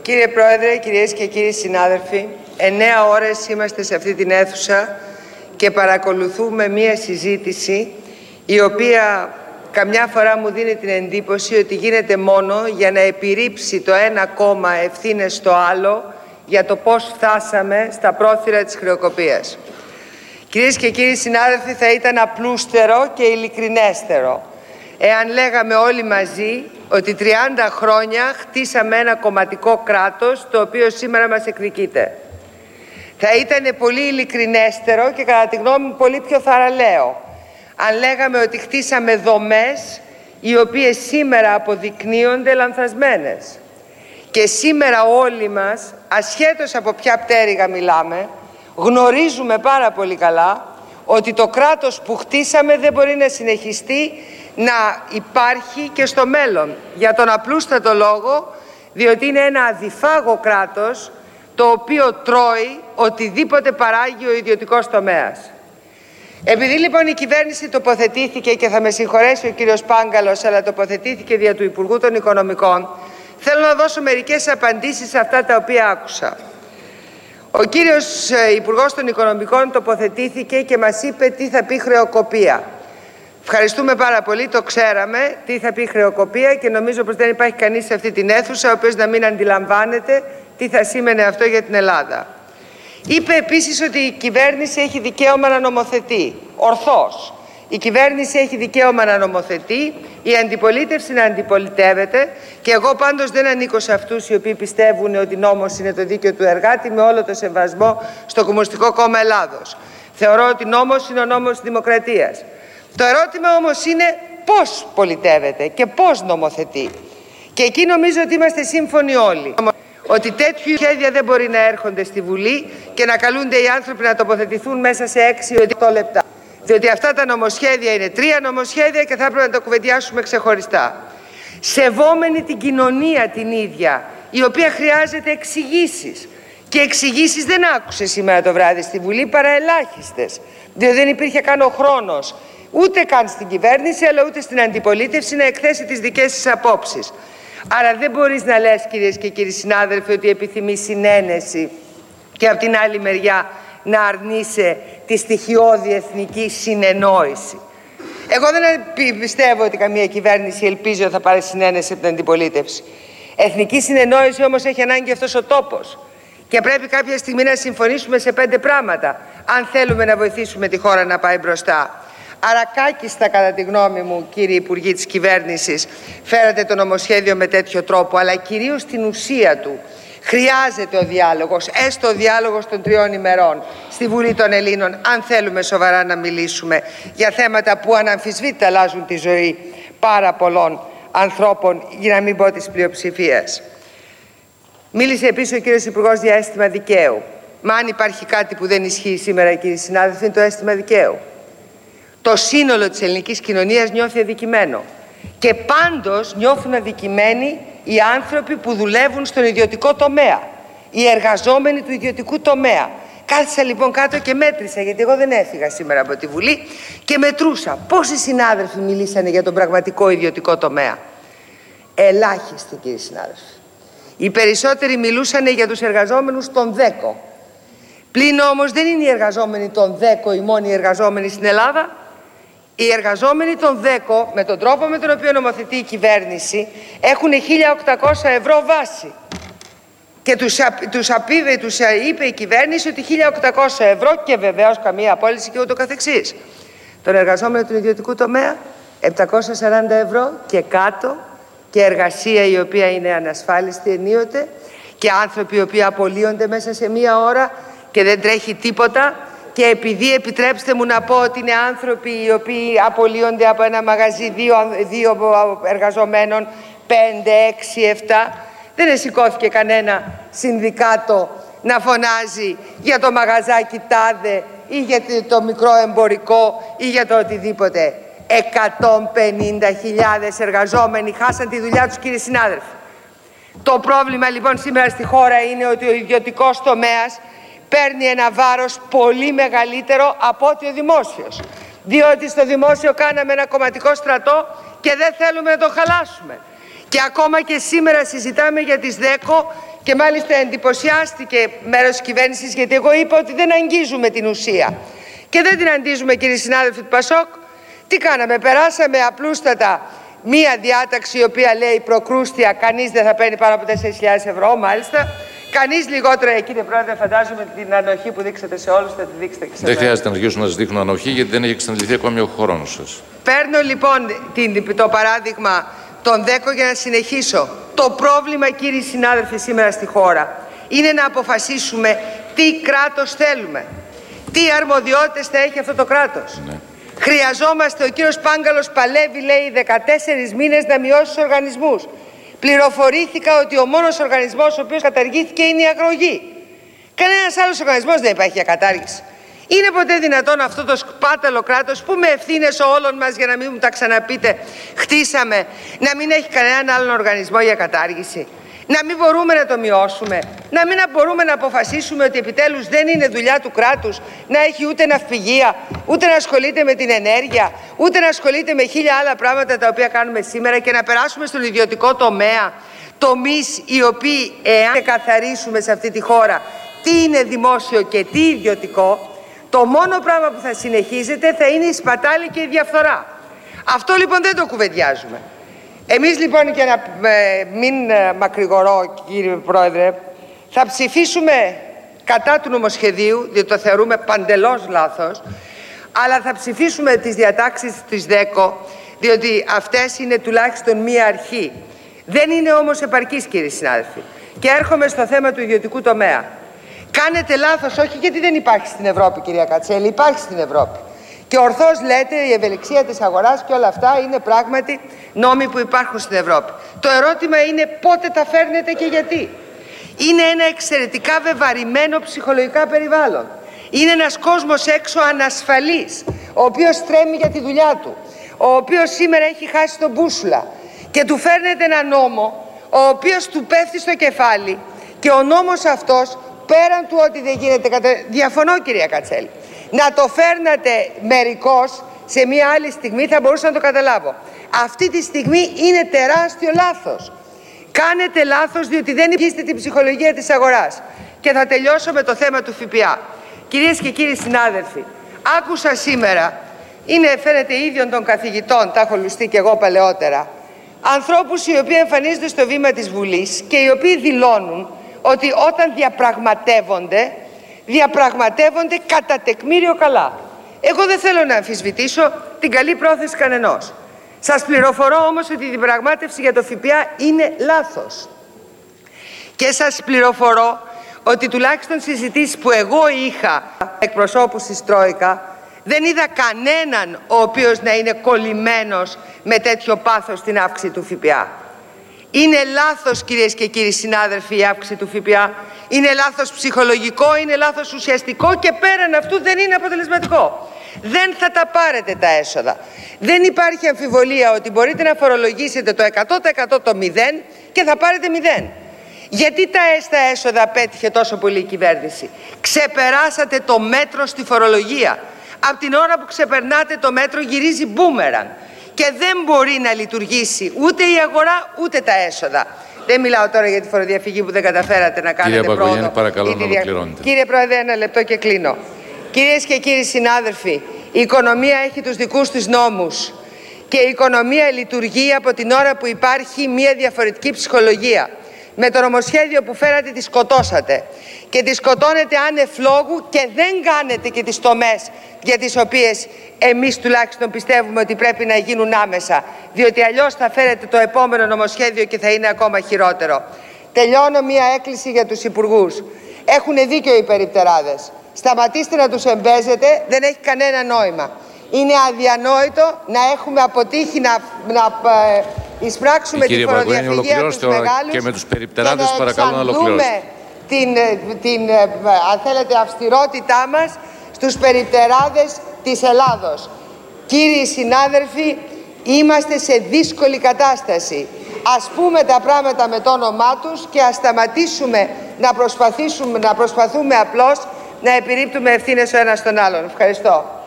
Κύριε Πρόεδρε, κυρίες και κύριοι συνάδελφοι, 9 ώρες είμαστε σε αυτή την αίθουσα και παρακολουθούμε μία συζήτηση η οποία καμιά φορά μου δίνει την εντύπωση ότι γίνεται μόνο για να επιρρύψει το ένα κόμμα ευθύνες στο άλλο για το πώς φτάσαμε στα πρόθυρα της χρεοκοπίας. Κυρίες και κύριοι συνάδελφοι, θα ήταν απλούστερο και ειλικρινέστερο εάν λέγαμε όλοι μαζί ότι 30 χρόνια χτίσαμε ένα κομματικό κράτος το οποίο σήμερα μας εκδικείται. Θα ήταν πολύ ειλικρινέστερο και κατά τη γνώμη μου πολύ πιο θαραλέο αν λέγαμε ότι χτίσαμε δομές οι οποίες σήμερα αποδεικνύονται λανθασμένες. Και σήμερα όλοι μας, ασχέτως από ποια πτέρυγα μιλάμε, γνωρίζουμε πάρα πολύ καλά ότι το κράτος που χτίσαμε δεν μπορεί να συνεχιστεί να υπάρχει και στο μέλλον. Για τον απλούστατο λόγο, διότι είναι ένα αδιφάγο κράτος το οποίο τρώει οτιδήποτε παράγει ο ιδιωτικός τομέας. Επειδή λοιπόν η κυβέρνηση τοποθετήθηκε, και θα με συγχωρέσει ο κύριος Πάγκαλος, αλλά τοποθετήθηκε δια του Υπουργού των Οικονομικών, θέλω να δώσω μερικές απαντήσεις σε αυτά τα οποία άκουσα. Ο κύριος Υπουργός των Οικονομικών τοποθετήθηκε και μας είπε τι θα πει χρεοκοπία. Ευχαριστούμε πάρα πολύ, το ξέραμε τι θα πει χρεοκοπία και νομίζω πως δεν υπάρχει κανείς σε αυτή την αίθουσα ο οποίος να μην αντιλαμβάνεται τι θα σήμαινε αυτό για την Ελλάδα. Είπε επίσης ότι η κυβέρνηση έχει δικαίωμα να νομοθετεί. Ορθώς. Η κυβέρνηση έχει δικαίωμα να νομοθετεί, η αντιπολίτευση να αντιπολιτεύεται, και εγώ πάντως δεν ανήκω σε αυτούς οι οποίοι πιστεύουν ότι νόμος είναι το δίκαιο του εργάτη, με όλο το σεβασμό στο Κομμουνιστικό Κόμμα Ελλάδος. Θεωρώ ότι νόμος είναι ο νόμος της δημοκρατίας. Το ερώτημα όμως είναι πώς πολιτεύεται και πώς νομοθετεί. Και εκεί νομίζω ότι είμαστε σύμφωνοι όλοι. Ότι τέτοιου σχέδια δεν μπορεί να έρχονται στη Βουλή και να καλούνται οι άνθρωποι να τοποθετηθούν μέσα σε 6-8 λεπτά. Διότι αυτά τα νομοσχέδια είναι 3 νομοσχέδια και θα έπρεπε να τα κουβεντιάσουμε ξεχωριστά. Σεβόμενη την κοινωνία την ίδια, η οποία χρειάζεται εξηγήσεις. Και εξηγήσεις δεν άκουσε σήμερα το βράδυ στη Βουλή, παρά ελάχιστες. Διότι δεν υπήρχε καν ο χρόνος, ούτε καν στην κυβέρνηση, αλλά ούτε στην αντιπολίτευση να εκθέσει τις δικές της απόψεις. Άρα δεν μπορείς να λες, κυρίες και κύριοι συνάδελφοι, ότι επιθυμείς συνένεση και από την άλλη μεριά να αρνείσαι τη στοιχειώδη εθνική συνεννόηση. Εγώ δεν πιστεύω ότι καμία κυβέρνηση ελπίζει ότι θα πάρει συνένεση από την αντιπολίτευση. Εθνική συνεννόηση όμως έχει ανάγκη αυτός ο τόπος. Και πρέπει κάποια στιγμή να συμφωνήσουμε σε 5 πράγματα, αν θέλουμε να βοηθήσουμε τη χώρα να πάει μπροστά. Άρα κάκιστα, κατά τη γνώμη μου, κύριοι Υπουργοί της Κυβέρνησης, φέρατε το νομοσχέδιο με τέτοιο τρόπο, αλλά κυρίως στην ουσία του. Χρειάζεται ο διάλογος, έστω ο διάλογος των 3 ημερών στη Βουλή των Ελλήνων, αν θέλουμε σοβαρά να μιλήσουμε για θέματα που αναμφισβήτητα αλλάζουν τη ζωή πάρα πολλών ανθρώπων, για να μην πω της πλειοψηφίας. Μίλησε επίσης ο κύριος Υπουργός για αίσθημα δικαίου. Μα αν υπάρχει κάτι που δεν ισχύει σήμερα, κύριοι συνάδελφοι, είναι το αίσθημα δικαίου. Το σύνολο της ελληνικής κοινωνίας νιώθει αδικημένο. Και πάντως νιώθουν αδικημένοι οι άνθρωποι που δουλεύουν στον ιδιωτικό τομέα, οι εργαζόμενοι του ιδιωτικού τομέα. Κάθισα λοιπόν κάτω και μέτρησα, γιατί εγώ δεν έφυγα σήμερα από τη Βουλή, και μετρούσα πόσοι συνάδελφοι μιλήσανε για τον πραγματικό ιδιωτικό τομέα. Ελάχιστοι, κύριοι συνάδελφοι. Οι περισσότεροι μιλούσαν για τους εργαζόμενους των ΔΕΚΟ. Πλην όμως δεν είναι οι εργαζόμενοι των ΔΕΚΟ οι μόνοι εργαζόμενοι στην Ελλάδα. Οι εργαζόμενοι των ΔΕΚΟ, με τον τρόπο με τον οποίο νομοθετεί η κυβέρνηση, έχουν 1.800 ευρώ βάση. Και τους είπε η κυβέρνηση ότι 1.800 ευρώ και βεβαίως καμία απόλυση και ούτω καθεξής. Τον εργαζόμενο του ιδιωτικού τομέα, 740 ευρώ και κάτω, και εργασία η οποία είναι ανασφάλιστη ενίοτε, και άνθρωποι οι οποίοι απολύονται μέσα σε 1 ώρα και δεν τρέχει τίποτα. Και επειδή, επιτρέψτε μου να πω, ότι είναι άνθρωποι οι οποίοι απολύονται από ένα μαγαζί 2 εργαζομένων, 5, 6, 7, δεν σηκώθηκε κανένα συνδικάτο να φωνάζει για το μαγαζάκι τάδε ή για το μικρό εμπορικό ή για το οτιδήποτε. 150.000 εργαζόμενοι χάσαν τη δουλειά τους, κύριοι συνάδελφοι. Το πρόβλημα λοιπόν σήμερα στη χώρα είναι ότι ο ιδιωτικός τομέας παίρνει ένα βάρος πολύ μεγαλύτερο από ότι ο δημόσιος. Διότι στο δημόσιο κάναμε ένα κομματικό στρατό και δεν θέλουμε να το χαλάσουμε. Και ακόμα και σήμερα συζητάμε για τις ΔΕΚΟ και μάλιστα εντυπωσιάστηκε μέρος της κυβέρνησης, γιατί εγώ είπα ότι δεν αγγίζουμε την ουσία. Και δεν την αντίζουμε, κύριοι συνάδελφοι του ΠΑΣΟΚ. Τι κάναμε? Περάσαμε απλούστατα μία διάταξη η οποία λέει προκρούστια, κανείς δεν θα παίρνει πάνω από 4.000 ευρώ, μάλιστα. Κανείς λιγότερο, κύριε Πρόεδρε, φαντάζομαι την ανοχή που δείξατε σε όλους θα τη δείξετε και σε Δεν χρειάζεται να αρχίσουμε να σας δείχνουν ανοχή, γιατί δεν έχει εξαντληθεί ακόμη ο χρόνος σας. Παίρνω λοιπόν το παράδειγμα των ΔΕΚΟ για να συνεχίσω. Το πρόβλημα, κύριοι συνάδελφοι, σήμερα στη χώρα είναι να αποφασίσουμε τι κράτος θέλουμε. Τι αρμοδιότητες θα έχει αυτό το κράτος. Ναι. Χρειαζόμαστε, ο κύριος Πάγκαλος παλεύει, λέει, 14 μήνες να μειώσει τους οργανισμούς. Πληροφορήθηκα ότι ο μόνος οργανισμός ο οποίος καταργήθηκε είναι η αγρογή. Κανένας άλλος οργανισμός δεν υπάρχει για κατάργηση. Είναι ποτέ δυνατόν αυτό το σπάταλο κράτος που με ευθύνες όλων μας, για να μην μου τα ξαναπείτε, χτίσαμε, να μην έχει κανέναν άλλον οργανισμό για κατάργηση? Να μην μπορούμε να το μειώσουμε? Να μην μπορούμε να αποφασίσουμε ότι επιτέλους δεν είναι δουλειά του κράτους να έχει ούτε ναυπηγεία, ούτε να ασχολείται με την ενέργεια, ούτε να ασχολείται με 1000 άλλα πράγματα τα οποία κάνουμε σήμερα, και να περάσουμε στον ιδιωτικό τομέα τομείς οι οποίοι, εάν καθαρίσουμε σε αυτή τη χώρα τι είναι δημόσιο και τι ιδιωτικό, το μόνο πράγμα που θα συνεχίζεται θα είναι η σπατάλη και η διαφθορά. Αυτό λοιπόν δεν το κουβεντιάζουμε. Εμείς λοιπόν, και να μην μακρηγορώ, κύριε Πρόεδρε, θα ψηφίσουμε κατά του νομοσχεδίου, διότι το θεωρούμε παντελώς λάθος, αλλά θα ψηφίσουμε τις διατάξεις της ΔΕΚΟ, διότι αυτές είναι τουλάχιστον μία αρχή. Δεν είναι όμως επαρκής, κύριοι συνάδελφοι. Και έρχομαι στο θέμα του ιδιωτικού τομέα. Κάνετε λάθος, όχι γιατί δεν υπάρχει στην Ευρώπη, κυρία Κατσέλη, υπάρχει στην Ευρώπη. Και ορθώς λέτε, η ευελιξία της αγοράς και όλα αυτά είναι πράγματι νόμοι που υπάρχουν στην Ευρώπη. Το ερώτημα είναι πότε τα φέρνετε και γιατί. Είναι ένα εξαιρετικά βεβαρημένο ψυχολογικά περιβάλλον. Είναι ένας κόσμος έξω ανασφαλής, ο οποίος τρέμει για τη δουλειά του, ο οποίος σήμερα έχει χάσει τον μπούσουλα, και του φέρνετε ένα νόμο ο οποίος του πέφτει στο κεφάλι, και ο νόμος αυτός, πέραν του ότι δεν γίνεται διαφωνώ, κυρία Κατσέλη, να το φέρνατε μερικώς σε μια άλλη στιγμή θα μπορούσα να το καταλάβω. Αυτή τη στιγμή είναι τεράστιο λάθος. Κάνετε λάθος διότι δεν υπήρχε την ψυχολογία της αγοράς. Και θα τελειώσω με το θέμα του ΦΠΑ. Κυρίες και κύριοι συνάδελφοι, άκουσα σήμερα, φαίνεται ίδιων των καθηγητών, τα έχω λουστεί και εγώ παλαιότερα, ανθρώπους οι οποίοι εμφανίζονται στο βήμα της Βουλής και οι οποίοι δηλώνουν ότι όταν διαπραγματεύονται κατά τεκμήριο καλά. Εγώ δεν θέλω να αμφισβητήσω την καλή πρόθεση κανενός. Σας πληροφορώ όμως ότι η διαπραγμάτευση για το ΦΠΑ είναι λάθος. Και σας πληροφορώ ότι τουλάχιστον συζητήσεις που εγώ είχα εκπροσώπους της Τρόικα, δεν είδα κανέναν ο οποίος να είναι κολλημένος με τέτοιο πάθος στην αύξηση του ΦΠΑ. Είναι λάθος, κυρίες και κύριοι συνάδελφοι, η αύξηση του ΦΠΑ. Είναι λάθος ψυχολογικό, είναι λάθος ουσιαστικό και πέραν αυτού δεν είναι αποτελεσματικό. Δεν θα τα πάρετε τα έσοδα. Δεν υπάρχει αμφιβολία ότι μπορείτε να φορολογήσετε το 100% το 0 και θα πάρετε 0. Γιατί τα έσοδα πέτυχε τόσο πολύ η κυβέρνηση? Ξεπεράσατε το μέτρο στη φορολογία. Από την ώρα που ξεπερνάτε το μέτρο γυρίζει μπούμεραν. Και δεν μπορεί να λειτουργήσει ούτε η αγορά ούτε τα έσοδα. Δεν μιλάω τώρα για τη φοροδιαφυγή που δεν καταφέρατε να κάνετε πρόοδο. Κύριε παρακαλώ να ολοκληρώνετε. Κύριε Πρόεδρε, ένα λεπτό και κλείνω. Κυρίες και κύριοι συνάδελφοι, η οικονομία έχει τους δικούς της νόμους και η οικονομία λειτουργεί από την ώρα που υπάρχει μια διαφορετική ψυχολογία. Με το νομοσχέδιο που φέρατε τη σκοτώσατε και τη σκοτώνετε άνευ λόγου και δεν κάνετε και τις τομές για τις οποίες εμείς τουλάχιστον πιστεύουμε ότι πρέπει να γίνουν άμεσα, διότι αλλιώς θα φέρετε το επόμενο νομοσχέδιο και θα είναι ακόμα χειρότερο. Τελειώνω μία έκκληση για τους υπουργούς. Έχουν δίκιο οι περιπτεράδες. Σταματήστε να τους εμπέζετε, δεν έχει κανένα νόημα. Είναι αδιανόητο να έχουμε αποτύχει να εισπράξουμε τη φοροδιαφυγή από τους μεγάλους και με τους περιπτεράδες παρακαλώ να ολοκληρώσετε. Αν θέλετε, αυστηρότητά μας στους περιπτεράδες της Ελλάδος. Κύριοι συνάδελφοι, είμαστε σε δύσκολη κατάσταση. Ας πούμε τα πράγματα με το όνομά τους και ας σταματήσουμε να προσπαθούμε απλώς να επιρρύπτουμε ευθύνες ο ένας τον άλλον. Ευχαριστώ.